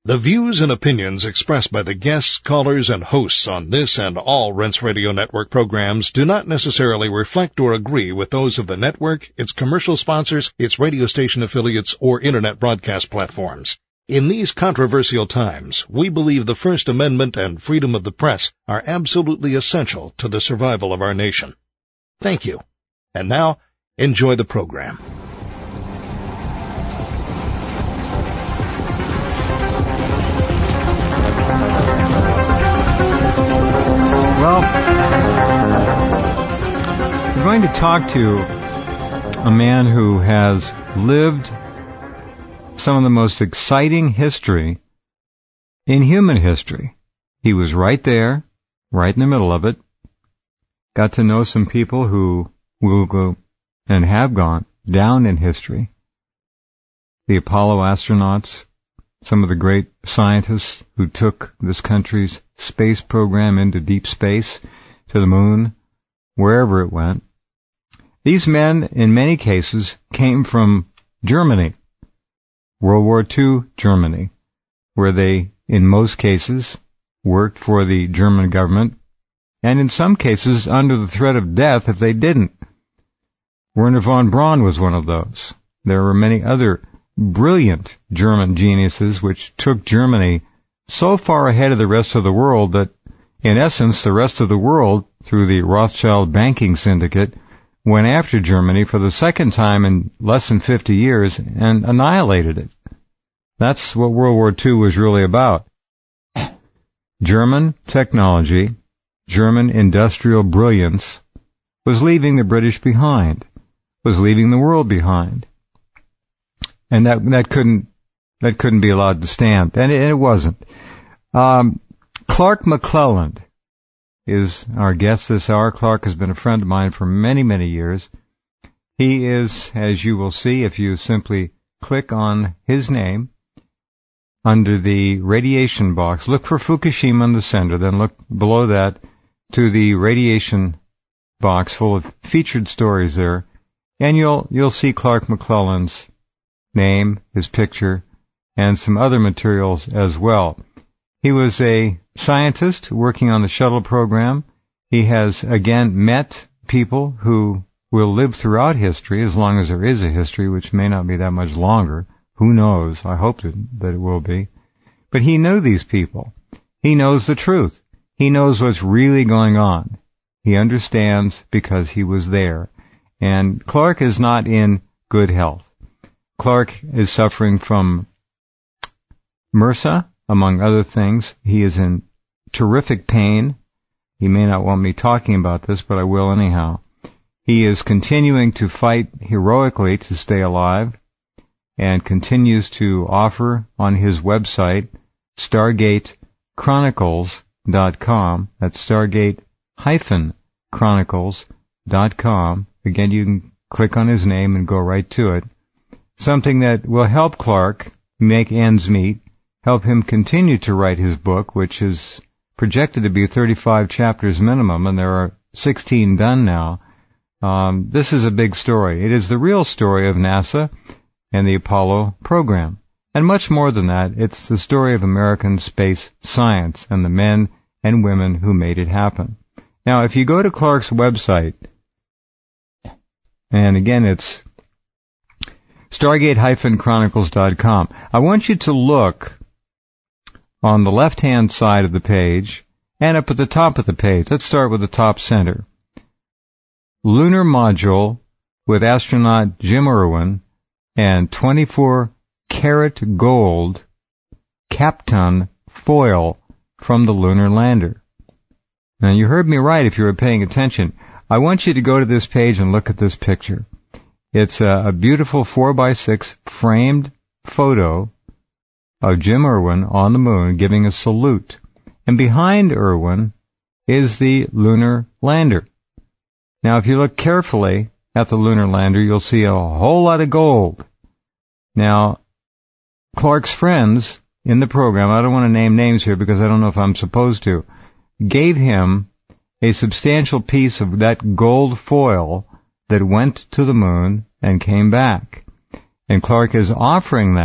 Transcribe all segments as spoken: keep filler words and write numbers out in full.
The views and opinions expressed by the guests, callers, and hosts on this and all Rense Radio Network programs do not necessarily reflect or agree with those of the network, its commercial sponsors, its radio station affiliates, or Internet broadcast platforms. In these controversial times, we believe the First Amendment and freedom of the press are absolutely essential to the survival of our nation. Thank you. And now, enjoy the program. Well, we're going to talk to a man who has lived some of the most exciting history in human history. He was right there, right in the middle of it. Got to know some people who will go and have gone down in history. The Apollo astronauts, some of the great scientists who took this country's space program into deep space, to the moon, wherever it went. These men, in many cases, came from Germany, World War Two Germany, where they, in most cases, worked for the German government, and in some cases under the threat of death if they didn't. Wernher von Braun was one of those. There were many other brilliant German geniuses which took Germany so far ahead of the rest of the world that, in essence, the rest of the world, through the Rothschild banking syndicate, went after Germany for the second time in less than fifty years and annihilated it. That's what World War Two was really about. German technology, German industrial brilliance was leaving the British behind, was leaving the world behind. And that that couldn't that couldn't be allowed to stand, and it, and it wasn't. Um, Clark McClelland is our guest this hour. Clark has been a friend of mine for many, many years. He is, as you will see, if you simply click on his name under the radiation box, look for Fukushima in the center, then look below that to the radiation box full of featured stories there, and you'll you'll see Clark McClelland's name, his picture, and some other materials as well. He was a scientist working on the shuttle program. He has, again, met people who will live throughout history, as long as there is a history, which may not be that much longer. Who knows? I hope that, that it will be. But he knew these people. He knows the truth. He knows what's really going on. He understands because he was there. And Clark is not in good health. Clark is suffering from MRSA, among other things. He is in terrific pain. He may not want me talking about this, but I will anyhow. He is continuing to fight heroically to stay alive and continues to offer on his website, Stargate Chronicles dot com. That's Stargate Chronicles dot com. Again, you can click on his name and go right to it. Something that will help Clark make ends meet, help him continue to write his book, which is projected to be thirty-five chapters minimum, and there are sixteen done now. Um, this is a big story. It is the real story of NASA and the Apollo program. And much more than that, it's the story of American space science and the men and women who made it happen. Now, if you go to Clark's website, and again, it's Stargate Chronicles dot com. I want you to look on the left-hand side of the page and up at the top of the page. Let's start with the top center. Lunar module with astronaut Jim Irwin and twenty-four karat gold Kapton foil from the lunar lander. Now, you heard me right if you were paying attention. I want you to go to this page and look at this picture. It's a, a beautiful four by six framed photo of Jim Irwin on the moon giving a salute. And behind Irwin is the lunar lander. Now, if you look carefully at the lunar lander, you'll see a whole lot of gold. Now, Clark's friends in the program, I don't want to name names here because I don't know if I'm supposed to, gave him a substantial piece of that gold foil that went to the moon and came back. And Clark is offering that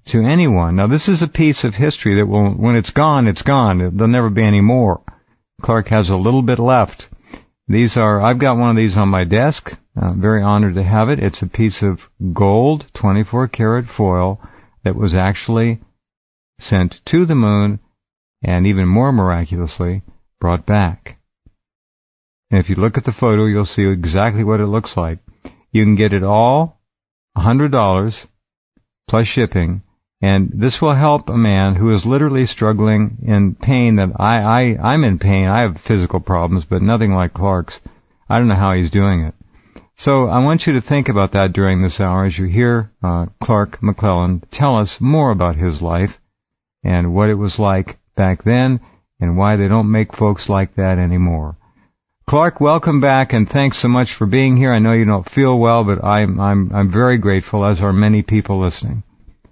to anyone. Now, this is a piece of history that will, when it's gone, it's gone. There'll never be any more. Clark has a little bit left. These are, I've got one of these on my desk. I'm very honored to have it. It's a piece of gold, twenty-four karat foil that was actually sent to the moon and even more miraculously brought back. And if you look at the photo, you'll see exactly what it looks like. You can get it all, one hundred dollars plus shipping. And this will help a man who is literally struggling in pain that I, I, I'm in pain. I have physical problems, but nothing like Clark's. I don't know how he's doing it. So I want you to think about that during this hour as you hear uh, Clark McClellan tell us more about his life and what it was like back then and why they don't make folks like that anymore. Clark, welcome back, and thanks so much for being here. I know you don't feel well, but I'm, I'm, I'm very grateful, as are many people listening.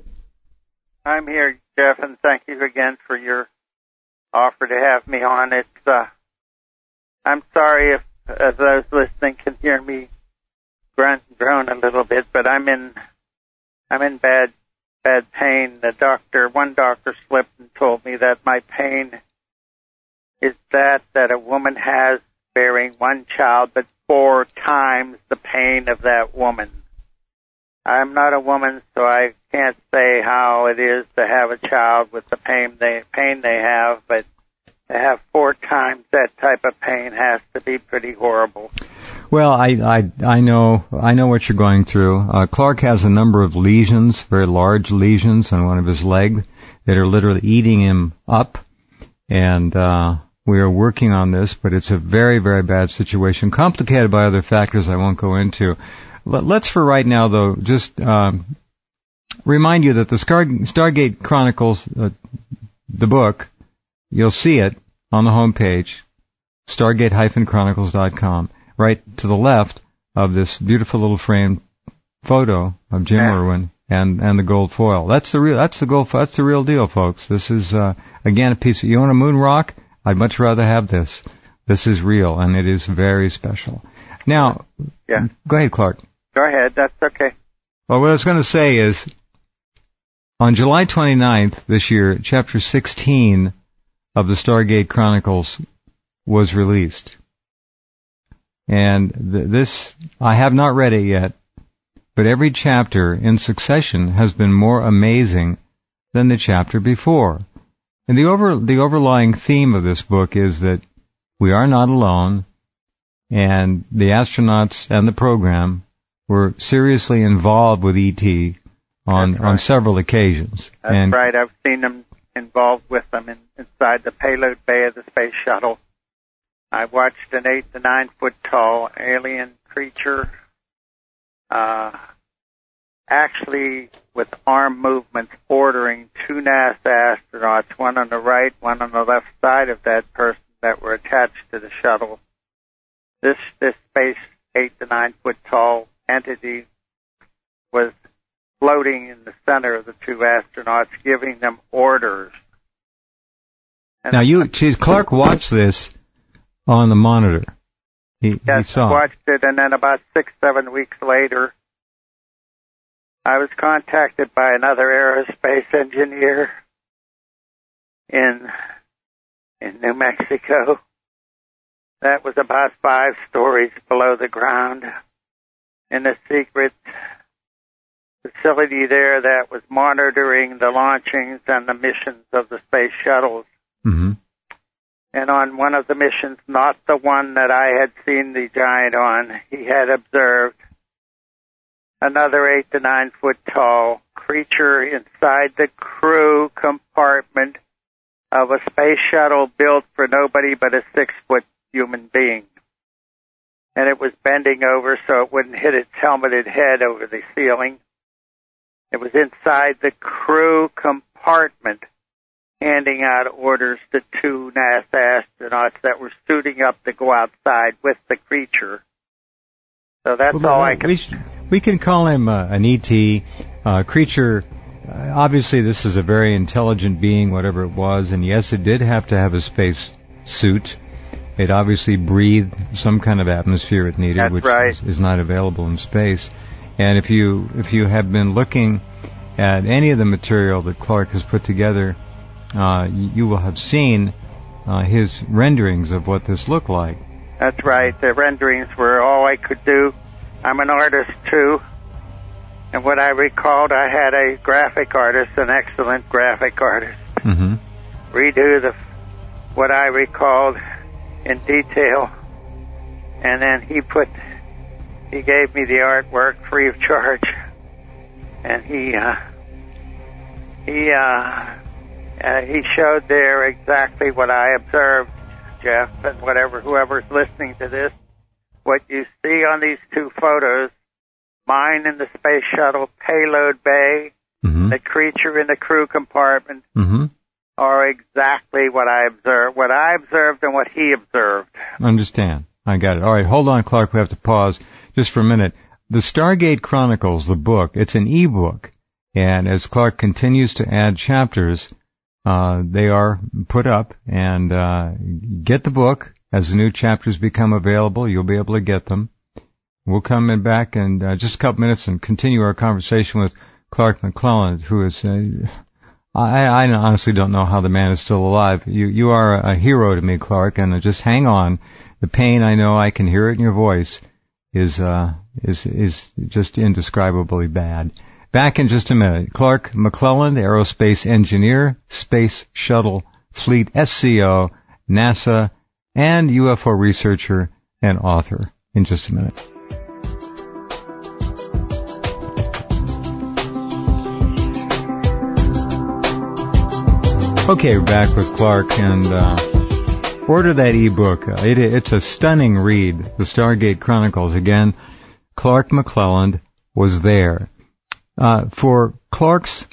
I'm here, Jeff, and thank you again for your offer to have me on. It's, uh, I'm sorry if, as those listening can hear me grunt and groan a little bit, but I'm in, I'm in bad, bad pain. The doctor, one doctor slipped and told me that my pain is that, that a woman has bearing one child, but four times the pain of that woman. I'm not a woman, so I can't say how it is to have a child with the pain they pain they have, but to have four times that type of pain has to be pretty horrible. Well, I I I know I know what you're going through. Uh, Clark has a number of lesions, very large lesions on one of his legs that are literally eating him up, and uh, we are working on this, but it's a very very bad situation, complicated by other factors I won't go into. Let's, for right now, though, just um, remind you that the Star, Stargate Chronicles, uh, the book, you'll see it on the homepage, stargate dash chronicles dot com, right to the left of this beautiful little framed photo of Jim yeah. Irwin and and the gold foil. That's the real. That's the gold. That's the real deal, folks. This is uh, again a piece of. You want a moon rock? I'd much rather have this. This is real, and it is very special. Now, yeah. Go ahead, Clark. Go ahead, that's okay. Well, what I was going to say is, on July twenty-ninth this year, Chapter sixteen of the Stargate Chronicles was released. And th- this, I have not read it yet, but every chapter in succession has been more amazing than the chapter before. And the over the overlying theme of this book is that we are not alone, and the astronauts and the program were seriously involved with E T on right. on several occasions. That's and right. I've seen them involved with them in, inside the payload bay of the space shuttle. I watched an eight to nine foot tall alien creature, uh, actually with arm movements ordering two NASA astronauts, one on the right, one on the left side of that person that were attached to the shuttle. This this space eight to nine foot tall entity was floating in the center of the two astronauts, giving them orders. And now, you, geez, Clark watched this on the monitor. He, yes, he saw. I watched it, and then about six, seven weeks later, I was contacted by another aerospace engineer in in New Mexico. That was about five stories below the ground in a secret facility there that was monitoring the launchings and the missions of the space shuttles. Mm-hmm. And on one of the missions, not the one that I had seen the giant on, he had observed another eight to nine foot tall creature inside the crew compartment of a space shuttle built for nobody but a six foot human being. And it was bending over so it wouldn't hit its helmeted head over the ceiling. It was inside the crew compartment, handing out orders to two NASA astronauts that were suiting up to go outside with the creature. So that's well, all I can... We, sh- we can call him uh, an E T uh, creature. Uh, obviously, this is a very intelligent being, whatever it was, and yes, it did have to have a space suit. It obviously breathed some kind of atmosphere it needed, That's which right. is, is not available in space. And if you if you have been looking at any of the material that Clark has put together, uh, you will have seen uh, his renderings of what this looked like. That's right. The renderings were all I could do. I'm an artist, too. And what I recalled, I had a graphic artist, an excellent graphic artist, mm-hmm. redo the what I recalled in detail. And then he put, he gave me the artwork free of charge. And he, uh, he, uh, uh, he showed there exactly what I observed, Jeff, and whatever, whoever's listening to this, what you see on these two photos, mine in the space shuttle payload bay, mm-hmm. the creature in the crew compartment, mm-hmm. are exactly what I observed, what I observed and what he observed. Understand. I got it. All right, hold on, Clark. We have to pause just for a minute. The Stargate Chronicles, the book, it's an e-book. And as Clark continues to add chapters, uh, they are put up. And uh, get the book. As the new chapters become available, you'll be able to get them. We'll come in back in uh, just a couple minutes and continue our conversation with Clark McClelland, who is, uh, I, I honestly don't know how the man is still alive. You, you are a hero to me, Clark, and uh, just hang on. The pain, I know, I can hear it in your voice, is, uh, is, is just indescribably bad. Back in just a minute. Clark McClelland, aerospace engineer, space shuttle fleet S C O, NASA, and U F O researcher and author. In just a minute. Okay, we're back with Clark, and uh, order that e-book. It, it's a stunning read, The Stargate Chronicles. Again, Clark McClelland was there. Uh, for Clark's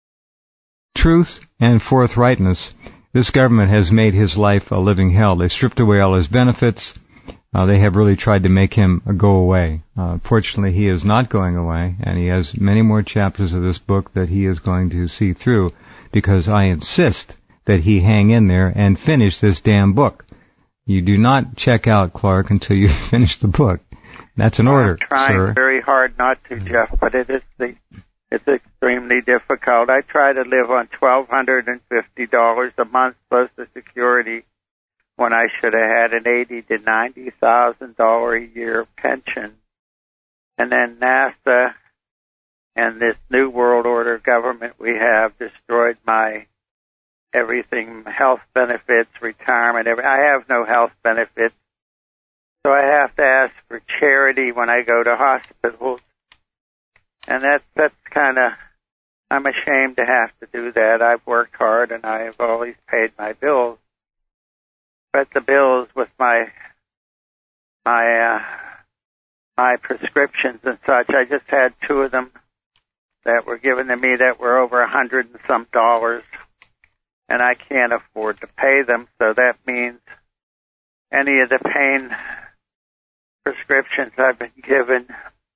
truth and forthrightness, this government has made his life a living hell. They stripped away all his benefits. Uh, they have really tried to make him go away. Uh, fortunately, he is not going away, and he has many more chapters of this book that he is going to see through, because I insist that he hang in there and finish this damn book. You do not check out, Clark, until you finish the book. That's an order, I'm trying sir. very hard not to, Jeff, but it is the, it's extremely difficult. I try to live on twelve hundred fifty dollars a month plus the security when I should have had an eighty to ninety thousand dollars a year pension. And then NASA and this New World Order government we have destroyed my everything, health benefits, retirement. Every, I have no health benefits. So I have to ask for charity when I go to hospitals. And that's, that's kind of, I'm ashamed to have to do that. I've worked hard and I've always paid my bills. But the bills with my, my, uh, my prescriptions and such, I just had two of them that were given to me that were over a hundred and some dollars. And I can't afford to pay them, so that means any of the pain prescriptions I've been given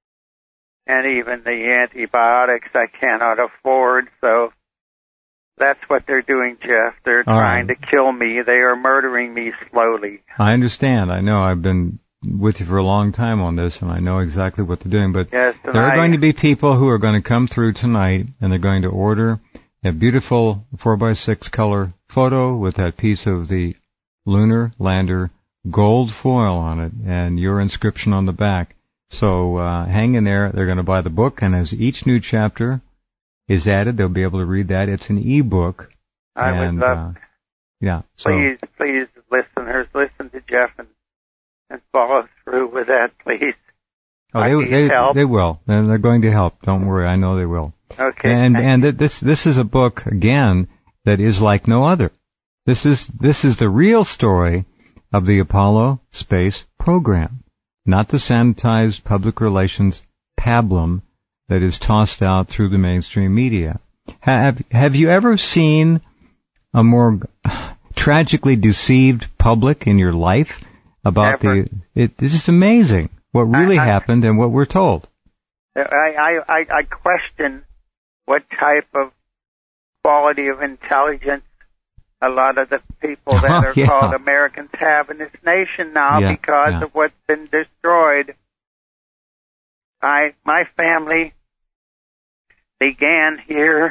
and even the antibiotics I cannot afford, so that's what they're doing, Jeff. They're All trying right. to kill me. They are murdering me slowly. I understand. I know. I've been with you for a long time on this, and I know exactly what they're doing. But yes, there are I, going to be people who are going to come through tonight, and they're going to order a beautiful four by six color photo with that piece of the lunar lander gold foil on it and your inscription on the back. So uh, hang in there. They're going to buy the book, and as each new chapter is added, they'll be able to read that. It's an e-book. I and, would love, uh, yeah. So, please, please, listeners, listen to Jeff and, and follow through with that, please. oh, I they, need they, help. they will. And they're going to help. Don't worry. I know they will. Okay. And thank and th- this this is a book again that is like no other. This is this is the real story of the Apollo space program, not the sanitized public relations pablum that is tossed out through the mainstream media. Have have you ever seen a more tragically deceived public in your life about Never. the? It, it's just amazing what really I, I, happened and what we're told. I, I, I, I question what type of quality of intelligence a lot of the people that Oh, are yeah. called Americans have in this nation now Yeah, because yeah. of what's been destroyed. I, my family began here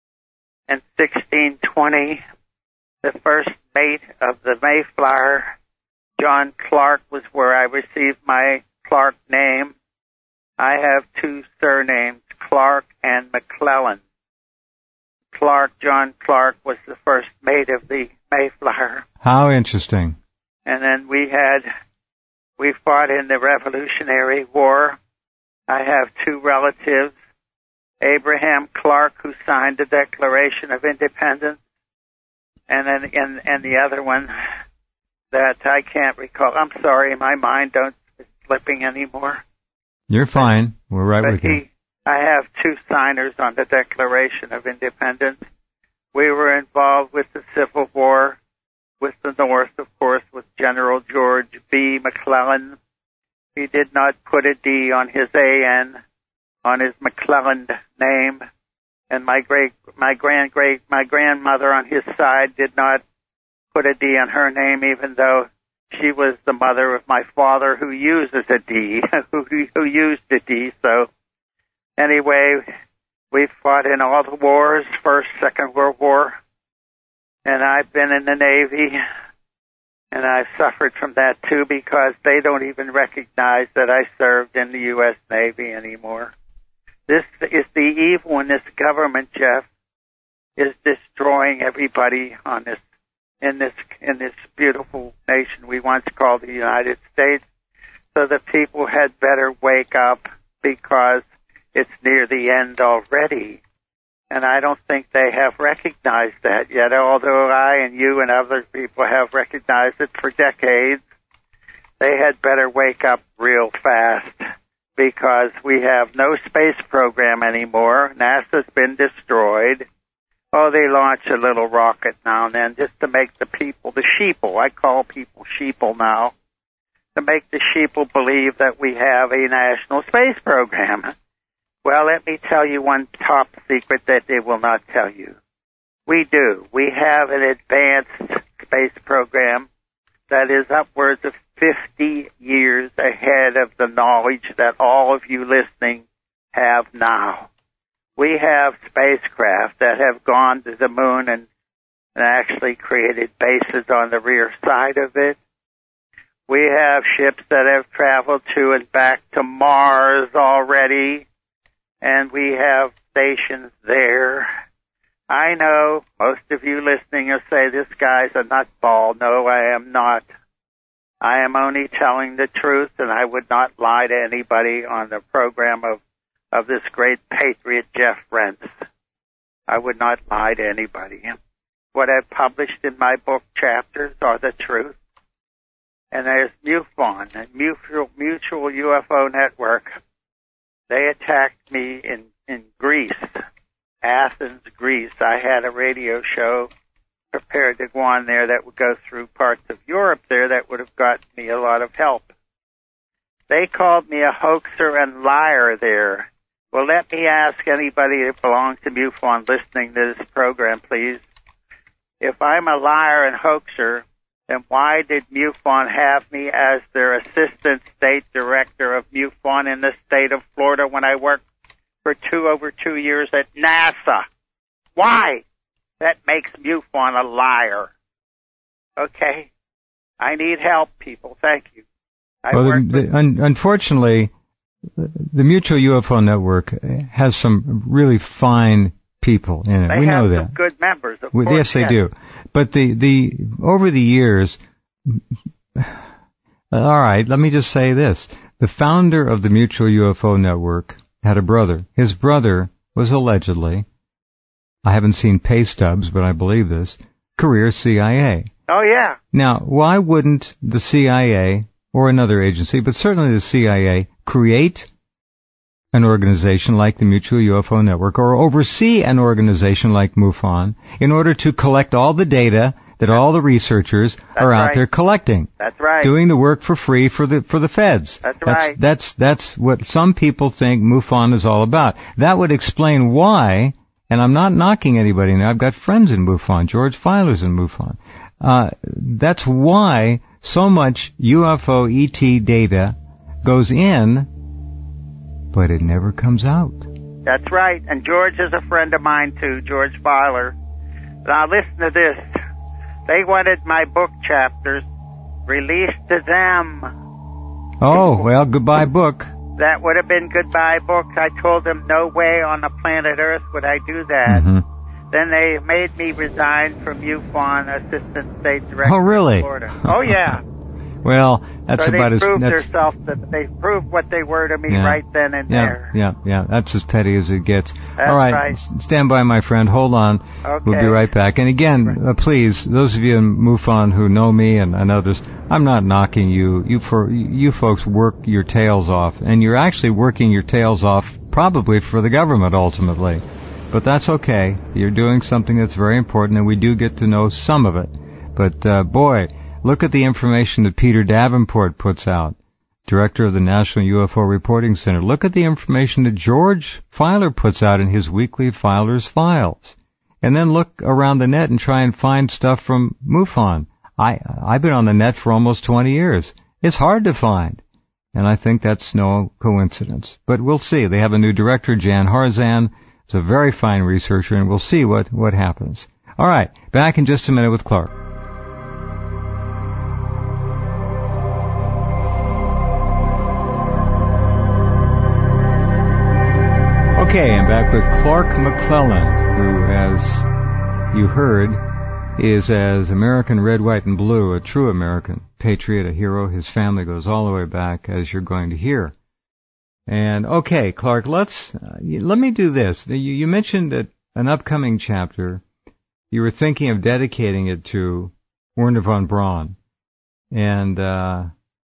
in sixteen twenty. The first mate of the Mayflower, John Clark, was where I received my Clark name. I have two surnames, Clark and McClellan. Clark, John Clark, was the first mate of the Mayflower. How interesting. And then we had, we fought in the Revolutionary War. I have two relatives, Abraham Clark, who signed the Declaration of Independence, and then and, and the other one that I can't recall. I'm sorry, my mind don't is slipping anymore. You're fine. We're right but with he, you. I have two signers on the Declaration of Independence. We were involved with the Civil War with the North, of course, with General George B. McClellan. He did not put a D on his A N, on his McClellan name. And my great, my grand great, my grandmother on his side did not put a D on her name, even though she was the mother of my father, who uses a D, who who used a D. So anyway, we fought in all the wars, First, Second World War, and I've been in the Navy, and I've suffered from that too, because they don't even recognize that I served in the U S Navy anymore. This is the evil in this government, Jeff, is destroying everybody on this in this in this beautiful nation we once called the United States. So the people had better wake up, because it's near the end already. And I don't think they have recognized that yet, although I and you and other people have recognized it for decades. They had better wake up real fast, because we have no space program anymore. NASA's been destroyed. Oh, they launch a little rocket now and then just to make the people, the sheeple, I call people sheeple now, to make the sheeple believe that we have a national space program. Well, let me tell you one top secret that they will not tell you. We do. We have an advanced space program that is upwards of fifty years ahead of the knowledge that all of you listening have now. We have spacecraft that have gone to the moon and, and actually created bases on the rear side of it. We have ships that have traveled to and back to Mars already, and we have stations there. I know most of you listening will say, this guy's a nutball. No, I am not. I am only telling the truth, and I would not lie to anybody on the program of, of this great patriot, Jeff Rense. I would not lie to anybody. What I've published in my book chapters are the truth. And there's MUFON, a mutual, mutual U F O network. They attacked me in, in Greece, Athens, Greece. I had a radio show prepared to go on there that would go through parts of Europe there that would have gotten me a lot of help. They called me a hoaxer and liar there. Well, let me ask anybody that belongs to MUFON listening to this program, please. If I'm a liar and hoaxer, then why did MUFON have me as their assistant state director of MUFON in the state of Florida when I worked for two over two years at NASA? Why? That makes MUFON a liar. Okay? I need help, people. Thank you. I well, the, the, un, unfortunately, the Mutual U F O Network has some really fine people in it. They we have know some that. good members, of well, course. Yes, they yes. do. But the, the over the years, all right, let me just say this. The founder of the Mutual U F O Network had a brother. His brother was allegedly, I haven't seen pay stubs, but I believe this, career C I A. Oh, yeah. Now, why wouldn't the C I A or another agency, but certainly the C I A, create an organization like the Mutual U F O Network or oversee an organization like MUFON in order to collect all the data that all the researchers That's are out right. there collecting? That's right. Doing the work for free for the for the feds. That's that's right. That's that's what some people think MUFON is all about. That would explain why, and I'm not knocking anybody now. I've got friends in MUFON. George Filer's in MUFON. Uh, that's why so much U F O E T data goes in, but it never comes out. That's right. And George is a friend of mine, too, George Filer. Now, listen to this. They wanted my book chapters released to them. Oh, well, goodbye book. That would have been goodbye book. I told them no way on the planet Earth would I do that. Mm-hmm. Then they made me resign from U F O N, Assistant State Director oh, really? of Florida. Oh, yeah. Well, that's so about they as... proved that's, themselves that they proved what they were to me yeah, right then and yeah, there. Yeah, yeah, that's as petty as it gets. That's All right, right. S- stand by, my friend. Hold on. Okay. We'll be right back. And again, uh, please, those of you in MUFON who know me and, and others, I'm not knocking you. You for you folks work your tails off, and you're actually working your tails off probably for the government ultimately. But that's okay. You're doing something that's very important, and we do get to know some of it. But uh, boy, look at the information that Peter Davenport puts out, Director of the National U F O Reporting Center. Look at the information that George Filer puts out in his weekly Filer's Files. And then look around the net and try and find stuff from MUFON. I, I've been on the net for almost twenty years. It's hard to find. And I think that's no coincidence. But we'll see. They have a new director, Jan Harzan. He's a very fine researcher, and we'll see what, what happens. All right, back in just a minute with Clark. Okay, I'm back with Clark McClelland, who, as you heard, is as American red, white, and blue, a true American patriot, a hero. His family goes all the way back, as you're going to hear. And, okay, Clark, let's, uh, let me do this. You, you mentioned that an upcoming chapter, you were thinking of dedicating it to Wernher von Braun. And, uh,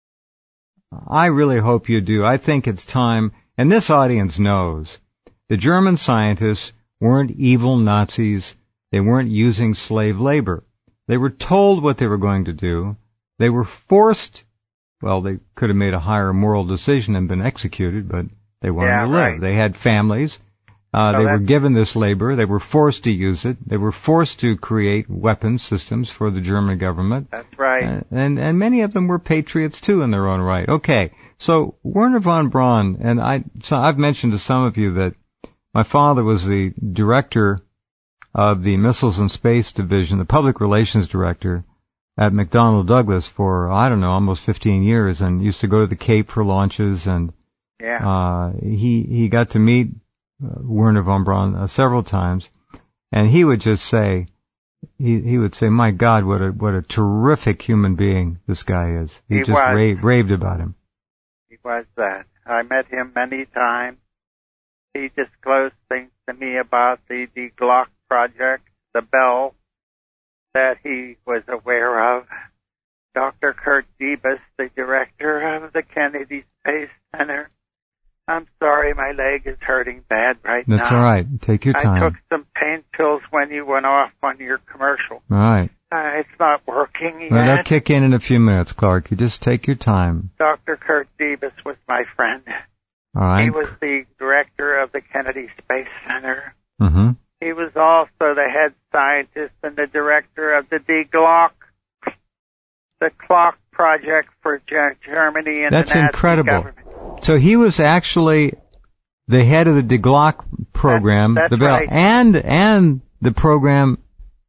I really hope you do. I think it's time, and this audience knows, the German scientists weren't evil Nazis. They weren't using slave labor. They were told what they were going to do. They were forced, well, they could have made a higher moral decision and been executed, but they wanted yeah, to live. Right. They had families. Uh, so they were given this labor. They were forced to use it. They were forced to create weapons systems for the German government. That's right. Uh, and, and many of them were patriots, too, in their own right. Okay, so Wernher von Braun, and I, so I've mentioned to some of you that my father was the director of the Missiles and Space Division, the public relations director at McDonnell Douglas for, I don't know, almost fifteen years, and used to go to the Cape for launches, and yeah. uh, he, he got to meet uh, Wernher von Braun uh, several times, and he would just say, he, he would say, my God, what a, what a terrific human being this guy is. He, he just was. raved, raved about him. He was that. I met him many times. He disclosed things to me about the, the Glock project, the Bell, that he was aware of. Doctor Kurt Debus, the director of the Kennedy Space Center. I'm sorry, my leg is hurting bad right That's now. That's all right. Take your time. I took some pain pills when you went off on your commercial. All right. Uh, it's not working yet. Well, they'll kick in in a few minutes, Clark. You just take your time. Doctor Kurt Debus was my friend. All right. He was the director of the Kennedy Space Center. Mm-hmm. He was also the head scientist and the director of the D Glock, the clock project for Germany and That's the Nazi incredible. government. So he was actually the head of the De Glock program, that's, that's the Bell, right. and and the program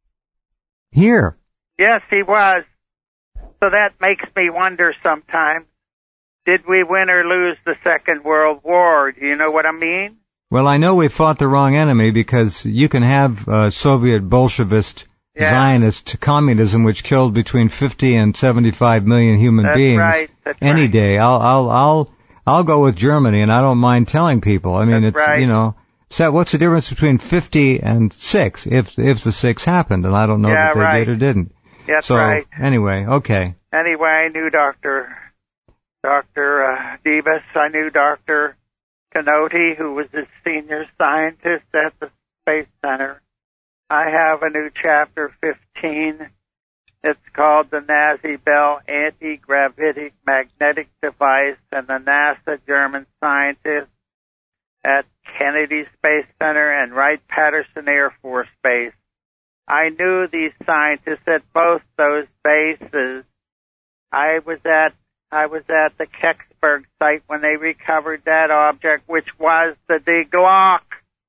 here. Yes, he was. So that makes me wonder sometimes, did we win or lose the Second World War? Do you know what I mean? Well, I know we fought the wrong enemy, because you can have uh, Soviet Bolshevist yeah. Zionist communism, which killed between fifty and seventy-five million human That's beings right. That's any right. day. I'll I'll I'll I'll go with Germany, and I don't mind telling people. I mean, That's it's right. you know, so what's the difference between fifty and six? If if the six happened, and I don't know yeah, that they right. did or didn't. That's so right. anyway, okay. Anyway, I knew Doctor Doctor Uh, Debus. I knew Doctor Canoti, who was the senior scientist at the Space Center. I have a new chapter fifteen. It's called the Nazi Bell Anti-Gravitic Magnetic Device and the NASA German scientists at Kennedy Space Center and Wright-Patterson Air Force Base. I knew these scientists at both those bases. I was at I was at the Kecksburg site when they recovered that object, which was the D Glock.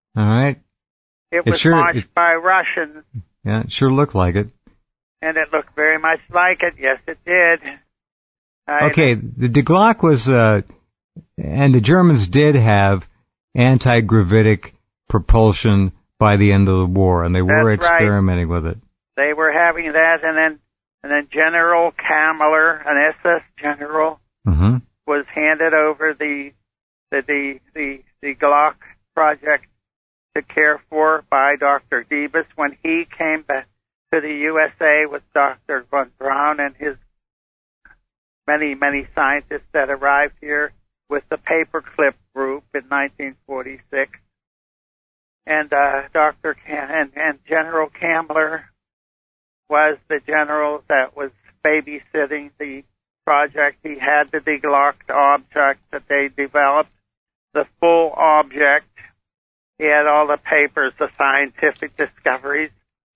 All right. It, it was sure, launched it, by Russians. Yeah, it sure looked like it. And it looked very much like it. Yes, it did. I okay, the Die Glocke was, uh, and the Germans did have anti-gravitic propulsion by the end of the war, and they were That's experimenting right. with it. They were having that, and then and then General Kammler, an S S general, mm-hmm. was handed over the the the the, the Glocke project to care for by Doctor Debus when he came back to the U S A with Doctor von Braun and his many, many scientists that arrived here with the Paperclip group in nineteen forty-six. And uh, Doctor Cam- and, and General Kammler was the general that was babysitting the project. He had the Die Glocke object that they developed, the full object. He had all the papers, the scientific discoveries.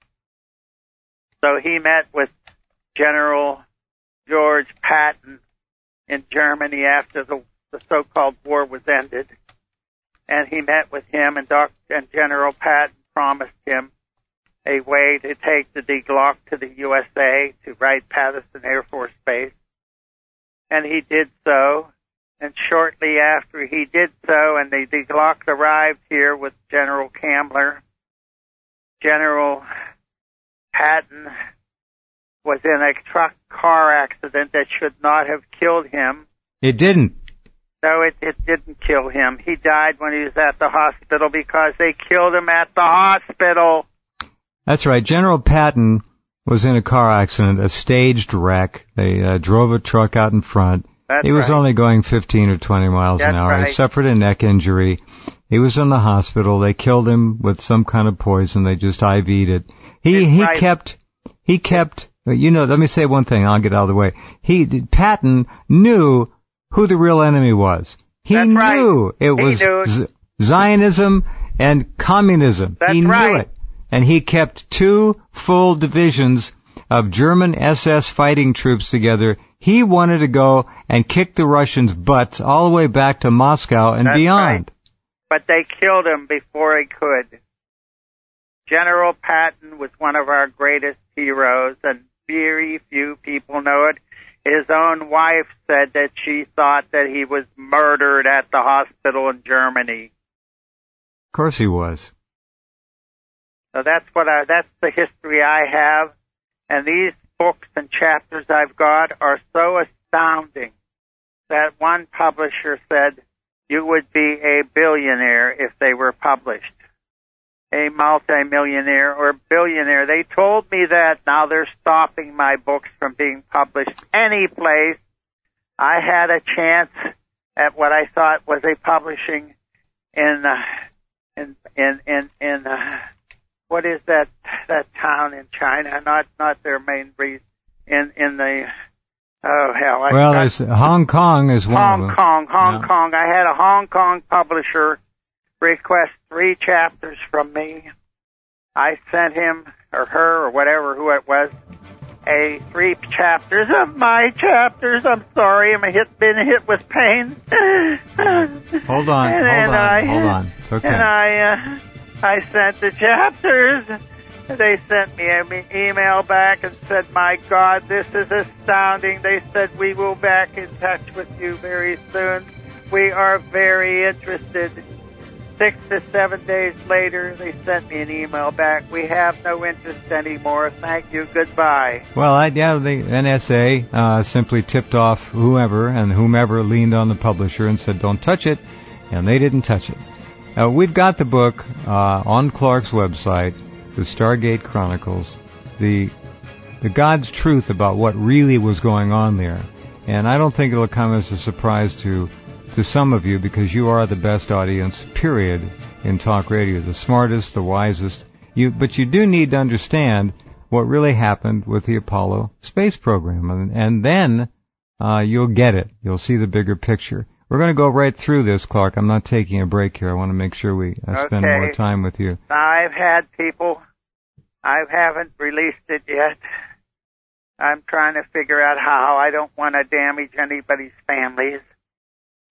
So he met with General George Patton in Germany after the, the so-called war was ended. And he met with him, and, Doctor and General Patton promised him a way to take the Die Glocke to the U S A, to Wright-Patterson Air Force Base. And he did so. And shortly after he did so, and the Die Glocke arrived here with General Kammler, General Patton was in a truck car accident that should not have killed him. It didn't. No, it, it didn't kill him. He died when he was at the hospital because they killed him at the hospital. That's right. General Patton was in a car accident, a staged wreck. They uh, drove a truck out in front. That's he was right. only going fifteen or twenty miles That's an hour. right. He suffered a neck injury. He was in the hospital. They killed him with some kind of poison. They just I V'd it. He It's he right. kept he kept. You know, let me say one thing. I'll get out of the way. He Patton knew who the real enemy was. He That's right. knew it He was knew. Z- Zionism and communism. That's he knew right. it. And he kept two full divisions of German S S fighting troops together. He wanted to go and kick the Russians' butts all the way back to Moscow and That's beyond. Right. But they killed him before he could. General Patton was one of our greatest heroes, and very few people know it. His own wife said that she thought that he was murdered at the hospital in Germany. Of course he was. So that's what I, that's the history I have. And these books and chapters I've got are so astounding that one publisher said you would be a billionaire if they were published. A multimillionaire or billionaire. They told me that. Now they're stopping my books from being published any place. I had a chance at what I thought was a publishing in uh, in in in in uh, what is that that town in China? Not not their main breed. In in the oh hell. I, Well, I, there's Hong Kong is one Hong of them. Kong, Hong Yeah. Kong. I had a Hong Kong publisher request three chapters from me. I sent him or her or whatever who it was a three chapters of my chapters. I'm sorry, I'm hit been hit with pain. Hold on, and, hold and on, I, hold on. It's okay. And I uh, I sent the chapters. They sent me an email back and said, "My God, this is astounding." They said, "We will back in touch with you very soon. We are very interested." Six to seven days later, they sent me an email back. "We have no interest anymore. Thank you. Goodbye." Well, I, yeah, the N S A uh, simply tipped off whoever, and whomever leaned on the publisher and said, "Don't touch it," and they didn't touch it. Uh, we've got the book uh, on Clark's website, the Stargate Chronicles, the the God's truth about what really was going on there, and I don't think it'll come as a surprise to. to some of you, because you are the best audience, period, in talk radio, the smartest, the wisest. You, but you do need to understand what really happened with the Apollo space program, and, and then uh, you'll get it. You'll see the bigger picture. We're going to go right through this, Clark. I'm not taking a break here. I want to make sure we uh, spend Okay. more time with you. I've had people. I haven't released it yet. I'm trying to figure out how. I don't want to damage anybody's families.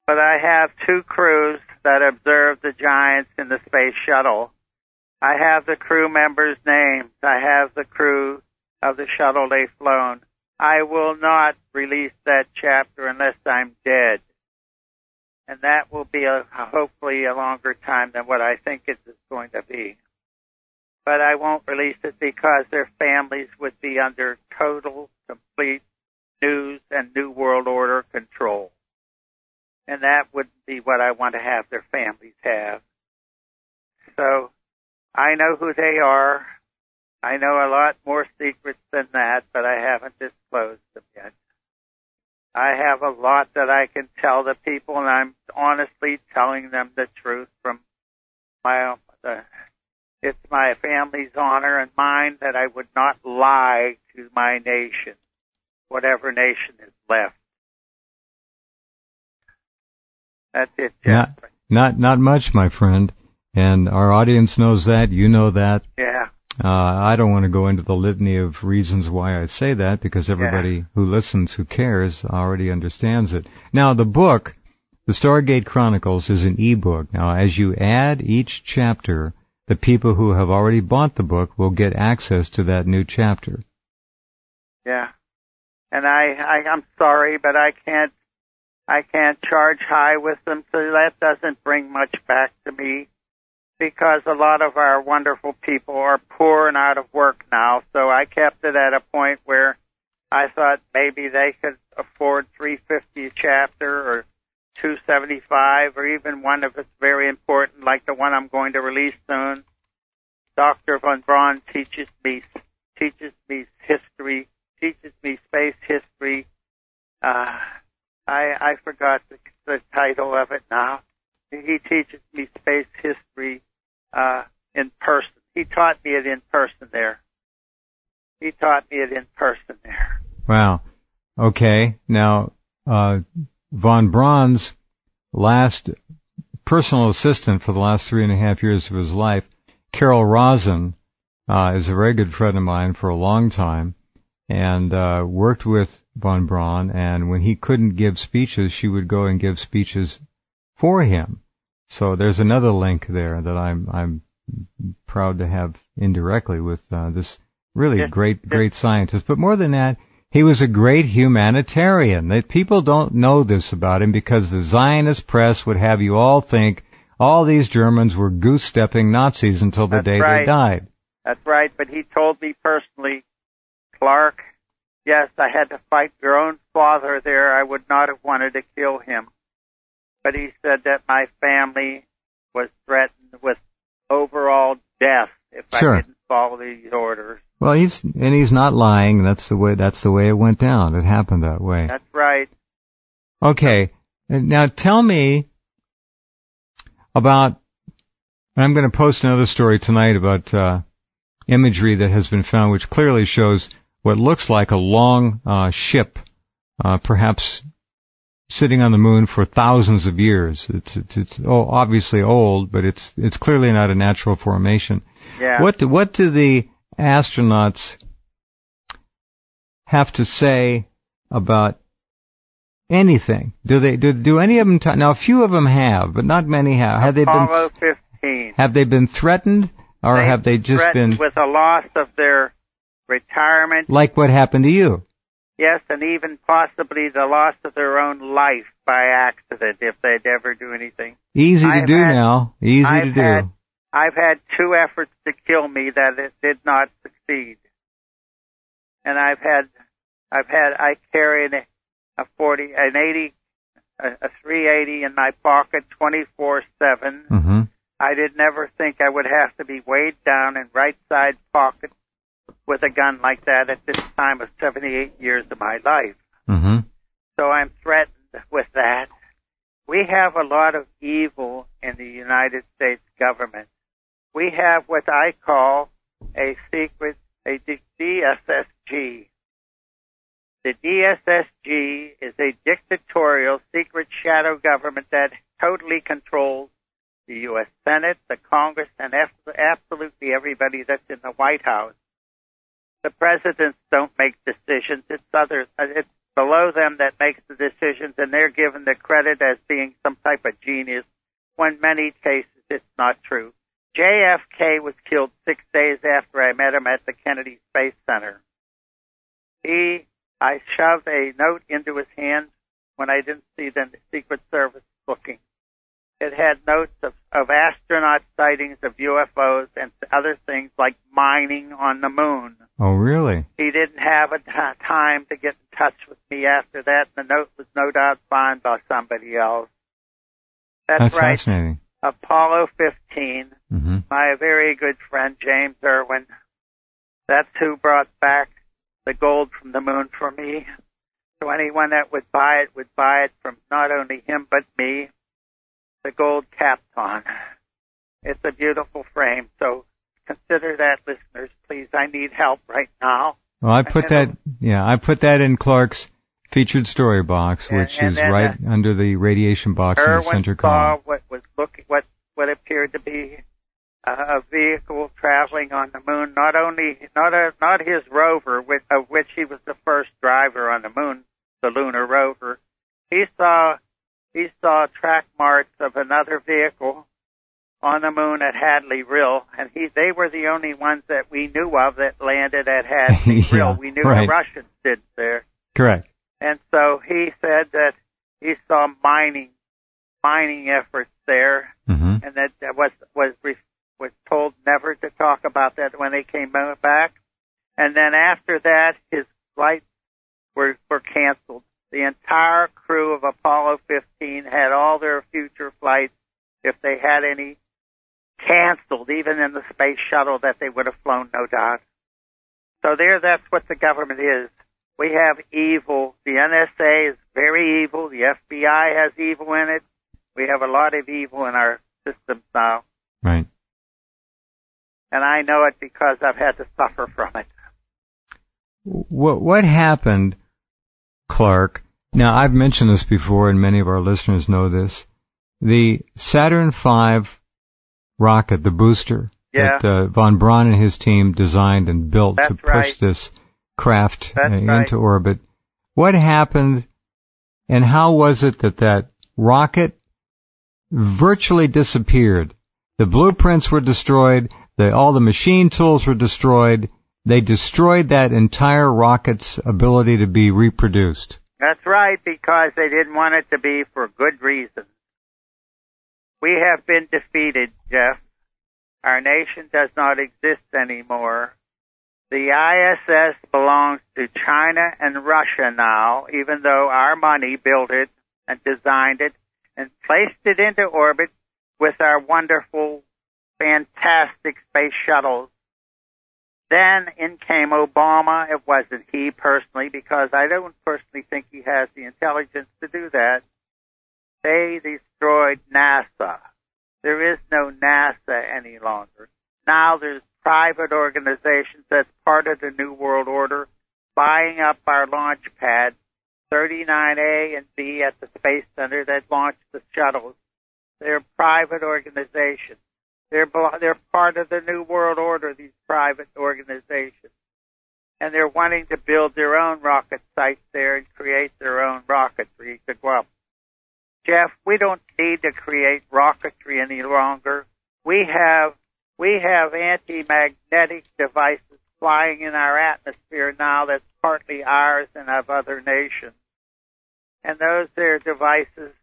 but I have two crews that observe the giants in the space shuttle. I have the crew members' names. I have the crew of the shuttle they've flown. I will not release that chapter unless I'm dead. And that will be a, hopefully a longer time than what I think it is going to be. But I won't release it because their families would be under total, complete news and New World Order control. And that wouldn't be what I want to have their families have. So I know who they are. I know a lot more secrets than that, but I haven't disclosed them yet. I have a lot that I can tell the people, and I'm honestly telling them the truth from my, uh, it's my family's honor and mine that I would not lie to my nation, whatever nation is left. That's it, Jeff. Not, not, not much, my friend. And our audience knows that. You know that. Yeah. Uh, I don't want to go into the litany of reasons why I say that, because everybody yeah. who listens, who cares, already understands it. Now, the book, The Stargate Chronicles, is an e-book. Now, as you add each chapter, the people who have already bought the book will get access to that new chapter. Yeah. And I, I I'm sorry, but I can't I can't charge high with them, so that doesn't bring much back to me, because a lot of our wonderful people are poor and out of work now. So I kept it at a point where I thought maybe they could afford three fifty a chapter or two seventy-five, or even one if it's very important, like the one I'm going to release soon. Doctor Von Braun teaches me teaches me history, teaches me space history. Uh, I I forgot the, the title of it now. He teaches me space history uh, in person. He taught me it in person there. He taught me it in person there. Wow. Okay. Now, uh, Von Braun's last personal assistant for the last three and a half years of his life, Carol Rosen, uh, is a very good friend of mine for a long time, and uh, worked with Von Braun, and when he couldn't give speeches, she would go and give speeches for him. So there's another link there that I'm I'm proud to have indirectly with uh, this really yes, great yes. great scientist. But more than that, he was a great humanitarian. That people don't know this about him because the Zionist press would have you all think all these Germans were goose-stepping Nazis until the That's day right. they died. That's right, but he told me personally, Clark, yes, I had to fight your own father there. I would not have wanted to kill him. But he said that my family was threatened with overall death if Sure. I didn't follow these orders. Well, he's and he's not lying. That's the way. That's the way it went down. It happened that way. That's right. Okay. Now tell me about. I'm going to post another story tonight about uh, imagery that has been found, which clearly shows what looks like a long uh, ship, uh, perhaps sitting on the moon for thousands of years. It's it's, it's oh, obviously old, but it's it's clearly not a natural formation. Yeah. What do, what do the astronauts have to say about anything? Do they do do any of them? T- now, a few of them have, but not many have. Have they been Apollo fifteen. Have they been threatened, or They have they just threatened been with a loss of their retirement? like what happened to you? Yes, and even possibly the loss of their own life by accident if they'd ever do anything. Easy to I've do had- now. Easy I've to do. had- I've had two efforts to kill me that it did not succeed. And I've had, I've had, I carried a, a forty, an eighty, a, a three eighty in my pocket twenty-four seven. Mm-hmm. I did never think I would have to be weighed down in right side pocket with a gun like that at this time of seventy-eight years of my life. Mm-hmm. So I'm threatened with that. We have a lot of evil in the United States government. We have what I call a secret, a D S S G. The D S S G is a dictatorial, secret shadow government that totally controls the U S Senate, the Congress, and absolutely everybody that's in the White House. The presidents don't make decisions. It's other, it's below them that makes the decisions, and they're given the credit as being some type of genius, when in many cases it's not true. J F K was killed six days after I met him at the Kennedy Space Center. He, I shoved a note into his hand when I didn't see the Secret Service looking. It had notes of, of astronaut sightings of U F Os and other things like mining on the moon. Oh, really? He didn't have a t- time to get in touch with me after that, and the note was no doubt signed by somebody else. That's, That's right. fascinating. Apollo fifteen, mm-hmm. my very good friend James Irwin, that's who brought back the gold from the moon for me. So anyone that would buy it would buy it from not only him but me. The gold capped on. It's a beautiful frame, so consider that, listeners. Please, I need help right now. Well, I put that, yeah, I put that in Clark's featured story box, and, which and is then, right uh, under the radiation box Irwin in the center saw column. what was looking, what what appeared to be uh, a vehicle traveling on the moon. Not only, not a, not his rover, which, of which he was the first driver on the moon, the lunar rover. He saw. He saw track marks of another vehicle on the moon at Hadley Rill, and he, they were the only ones that we knew of that landed at Hadley yeah, Rill. We knew right. the Russians did there. Correct. And so he said that he saw mining, mining efforts there, mm-hmm. and that was, was, was told never to talk about that when they came back. And then after that, his flights were, were canceled. The entire crew of Apollo fifteen had all their future flights, if they had any, canceled, even in the space shuttle that they would have flown, no doubt. So there, that's what the government is. We have evil. The N S A is very evil. The F B I has evil in it. We have a lot of evil in our systems now. Right. And I know it because I've had to suffer from it. What, what happened, Clark? Now, I've mentioned this before, and many of our listeners know this. The Saturn five rocket, the booster, yeah. that uh, von Braun and his team designed and built That's to push right. this craft uh, right. into orbit. What happened, and how was it that that rocket virtually disappeared? The blueprints were destroyed. The, all the machine tools were destroyed. They destroyed that entire rocket's ability to be reproduced. That's right, because they didn't want it to be for good reasons. We have been defeated, Jeff. Our nation does not exist anymore. The I S S belongs to China and Russia now, even though our money built it and designed it and placed it into orbit with our wonderful, fantastic space shuttles. Then in came Obama. It wasn't he personally, because I don't personally think he has the intelligence to do that. They destroyed NASA. There is no NASA any longer. Now there's private organizations that's part of the New World Order buying up our launch pad, thirty-nine A and B at the Space Center that launched the shuttles. They're private organizations. They're, they're part of the New World Order, these private organizations. And they're wanting to build their own rocket sites there and create their own rocketry to go up. Jeff, we don't need to create rocketry any longer. We have, we have anti-magnetic devices flying in our atmosphere now that's partly ours and of other nations. And those there devices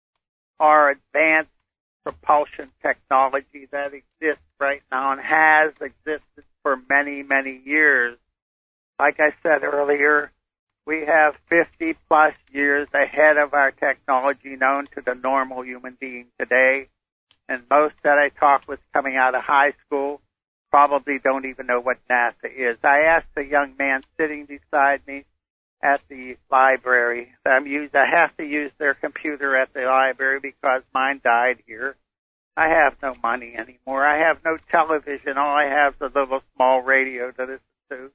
are advanced propulsion technology that exists right now and has existed for many, many years. Like I said earlier, we have fifty plus years ahead of our technology known to the normal human being today. And most that I talk with coming out of high school probably don't even know what NASA is. I asked a young man sitting beside me at the library. I'm used, I have to use their computer at the library because mine died here. I have no money anymore. I have no television. All I have is a little small radio to listen to.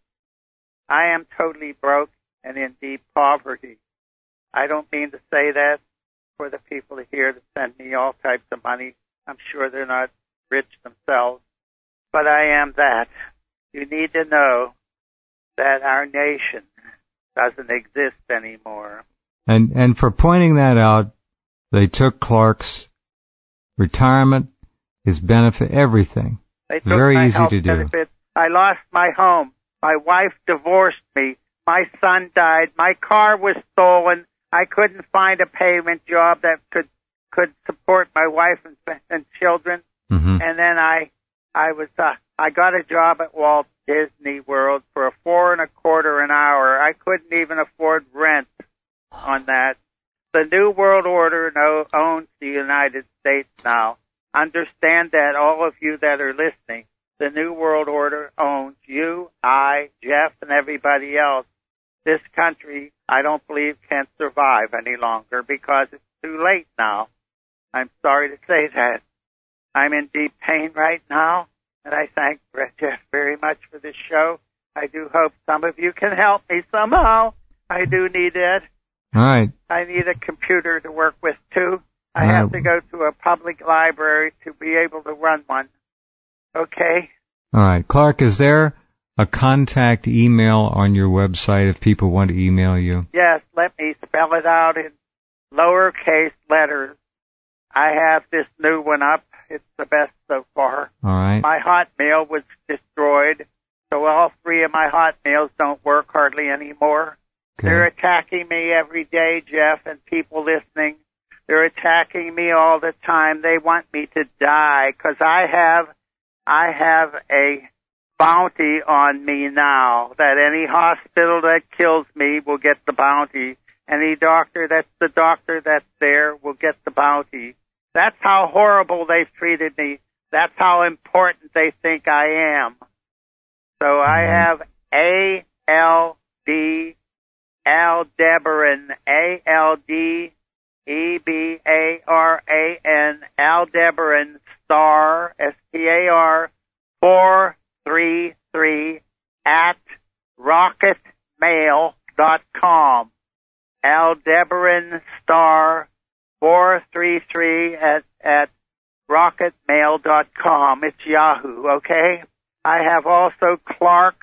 I am totally broke and in deep poverty. I don't mean to say that for the people here that send me all types of money. I'm sure they're not rich themselves, but I am that. You need to know that our nation doesn't exist anymore. And and for pointing that out, they took Clark's retirement, his benefit, everything. They took Very my easy health to do. benefits. I lost my home. My wife divorced me. My son died. My car was stolen. I couldn't find a payment job that could could support my wife and, and children. Mm-hmm. And then I I was uh, I got a job at Walt Disney World for a four and a quarter an hour. I couldn't even afford rent on that. The New World Order no, owns the United States now. Understand that, all of you that are listening. The New World Order owns you, I, Jeff, and everybody else. This country, I don't believe, can survive any longer because it's too late now. I'm sorry to say that. I'm in deep pain right now, and I thank Jeff very much for this show. I do hope some of you can help me somehow. I do need it. All right. I need a computer to work with, too. I All have right. to go to a public library to be able to run one. Okay? All right. Clark, is there a contact email on your website if people want to email you? Yes, let me spell it out in lowercase letters. I have this new one up. It's the best so far. All right. My Hotmail was destroyed, so all three of my Hotmails don't work hardly anymore. Okay. They're attacking me every day, Jeff, and people listening. They're attacking me all the time. They want me to die because I have, I have a bounty on me now that any hospital that kills me will get the bounty. Any doctor that's the doctor that's there will get the bounty. That's how horrible they've treated me. That's how important they think I am. So I have A L D Aldebaran, A L D E B A R A N, Aldebaran, star, S T A R, four three three at rocketmail dot com. Aldebaran, star, four three three at, at rocketmail dot com. It's Yahoo, okay? I have also Clark,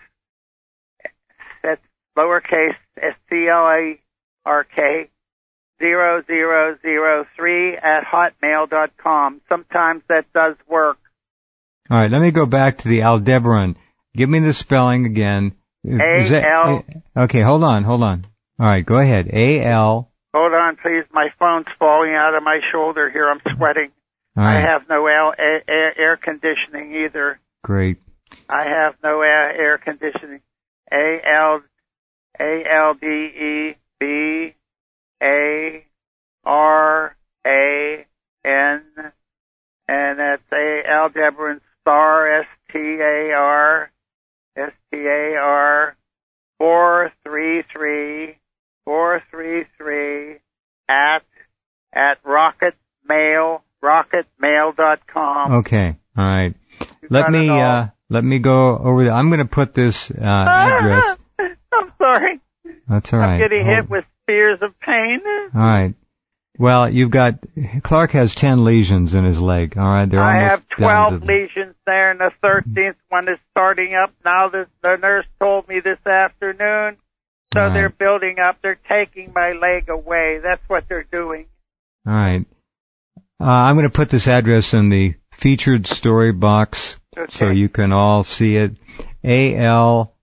that's lowercase, S C L A R K, zero zero zero three at hotmail dot com. Sometimes that does work. All right. Let me go back to the Aldebaran. Give me the spelling again. Is that- A L Okay, hold on, hold on. All right, go ahead. A L. Hold on, please. My phone's falling out of my shoulder here. I'm sweating. All right. I have no air, air, air conditioning either. Great. I have no air, air conditioning. A L A L D E B A R A N, and that's A Aldebaran, star, S T A R, S T A R, four three three, four three three, at, at rocketmail, rocketmail dot com. Okay. All right. You Let got me, it all. uh, let me go over the, I'm going to put this, uh, address. I'm sorry. That's all right. I'm getting Hold- hit with fears of pain. All right. Well, you've got, Clark has ten lesions in his leg. All right. They're I almost have down twelve to- lesions there, and the thirteenth one is starting up now. This, the nurse told me this afternoon. So All right. they're building up. They're taking my leg away. That's what they're doing. All right. Uh, I'm going to put this address in the featured story box Okay. so you can all see it. A L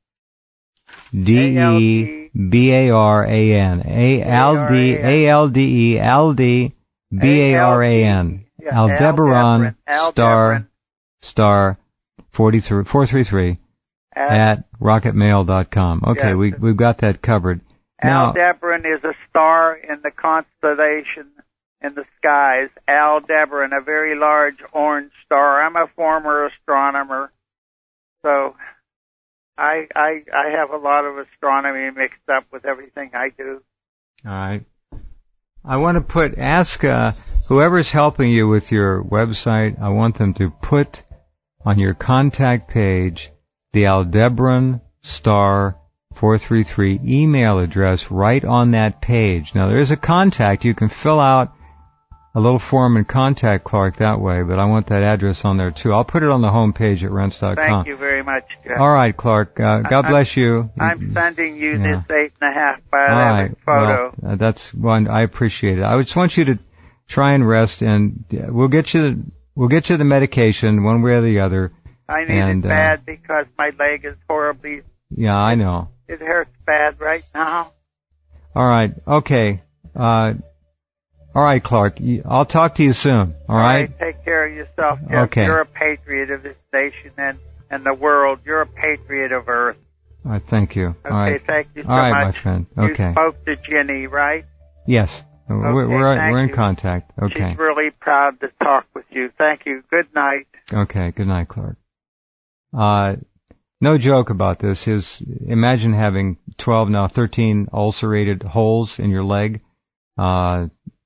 D E B A R A N. A L D A L D E L D B A R A N. Yeah, Aldebaran, Aldebaran. star, star, forty-three, four three three At, at rocketmail dot com. Okay, Yes. we, we've got that covered. Now, Aldebaran is a star in the constellation in the skies. Aldebaran, a very large orange star. I'm a former astronomer, so I I I have a lot of astronomy mixed up with everything I do. all right. I want to put, ask uh, whoever's helping you with your website, I want them to put on your contact page the Aldebaran star four three three email address right on that page. Now, there is a contact. You can fill out a little form and contact Clark that way, but I want that address on there too. I'll put it on the home page at rense dot com. Thank you very much, Jeff. All right, Clark. Uh, God I, bless you. I'm sending you yeah. this eight and a half by eleven All right. photo. Well, uh, that's one. I appreciate it. I just want you to try and rest, and we'll get you the, we'll get you the medication one way or the other. I need and, it bad uh, because my leg is horribly. Yeah, I know. It hurts bad right now. All right. Okay. Uh, all right, Clark. I'll talk to you soon. All, all right? right. Take care of yourself, Jeff. Okay. You're a patriot of this nation and, and the world. You're a patriot of Earth. All right. Thank you. Okay. All right. Thank you so all right, much. my friend. Okay. You spoke to Jenny, right? Yes. Okay, we're we're, we're in you. contact. Okay. She's really proud to talk with you. Thank you. Good night. Okay. Good night, Clark. Uh, no joke about this. Is imagine having twelve, now thirteen ulcerated holes in your leg. Uh,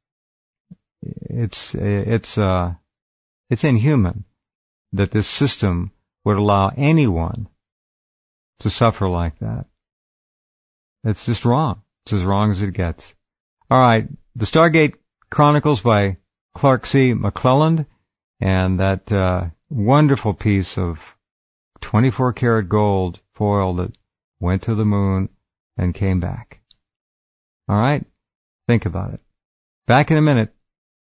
it's, it's, uh, it's inhuman that this system would allow anyone to suffer like that. It's just wrong. It's as wrong as it gets. All right. The Stargate Chronicles by Clark C. McClelland, and that, uh, wonderful piece of twenty-four karat gold foil that went to the moon and came back. All right? Think about it. Back in a minute.